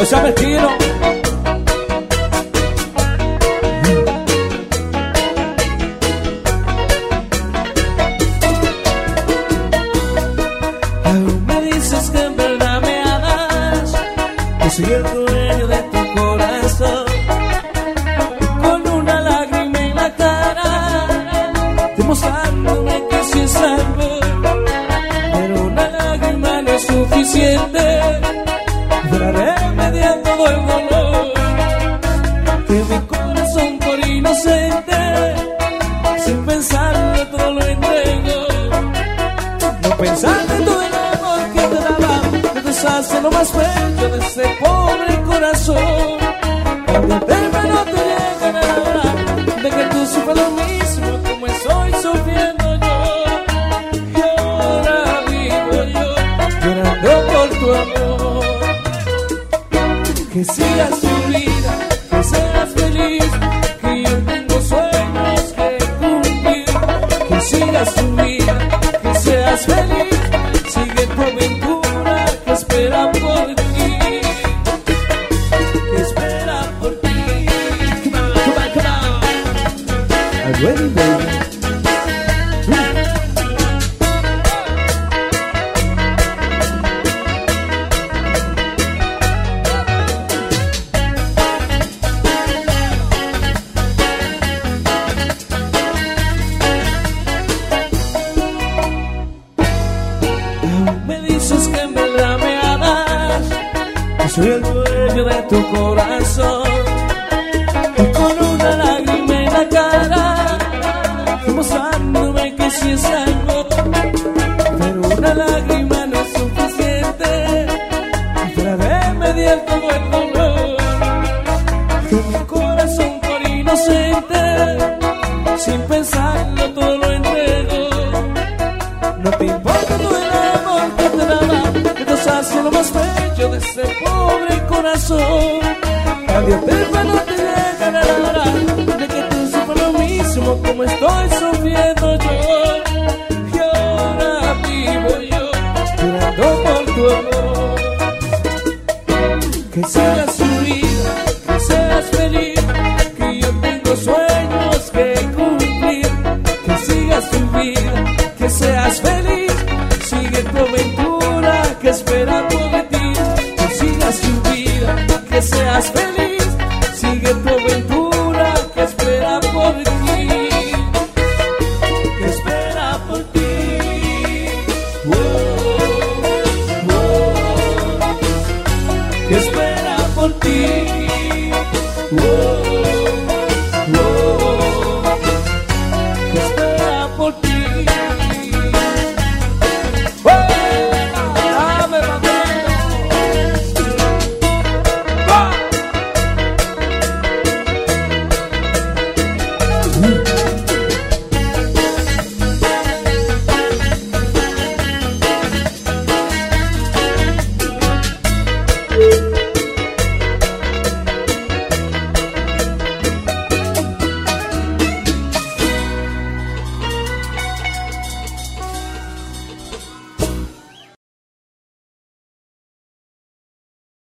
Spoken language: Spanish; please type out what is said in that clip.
se llama Estilo. Aún me dices que en verdad me amas, que soy el dueño de tu corazón. Con una lágrima en la cara, demostrándome que sí es algo, pero una lágrima no es suficiente para remediar todo el dolor que mi corazón por inocente, sin pensarlo todo lo entrego. No pensaste en todo el amor que te daba, te deshace lo más bello de ese pobre corazón. Cuando el tema no te llega nada, de que tú sufres lo mismo como estoy sufriendo yo. Y ahora vivo yo llorando por tu amor. Que sigas tu vida, que seas feliz, que yo tengo sueños que cumplir. Que sigas tu vida, que seas feliz, sigue tu aventura, que espera por ti, que espera por ti. Come on, come on, come on. I'm ready, baby. Me dices que en verdad me amas, que soy el dueño de tu corazón. Y con una lágrima en la cara, demostrándome que sí es algo, pero una lágrima no es suficiente para remediar todo el dolor que mi corazón por inocente, sin pensarlo todo lo entrego. No te importa todo el amor que te daba, que nos hace lo más bello de ese pobre corazón. Adiós, pero no te llega nada, de que tú sufres lo mismo como estoy sufriendo yo. Y ahora vivo yo llorando por tu amor. Que sigas tu vida, que seas feliz, que yo tengo sueños que cumplir. Que sigas tu vida, que seas feliz, sigue tu aventura, que espera por ti. Que sigas tu vida, que seas feliz, sigue tu aventura, que espera por ti, que espera por ti. Oh, oh, que espera por ti. Oh.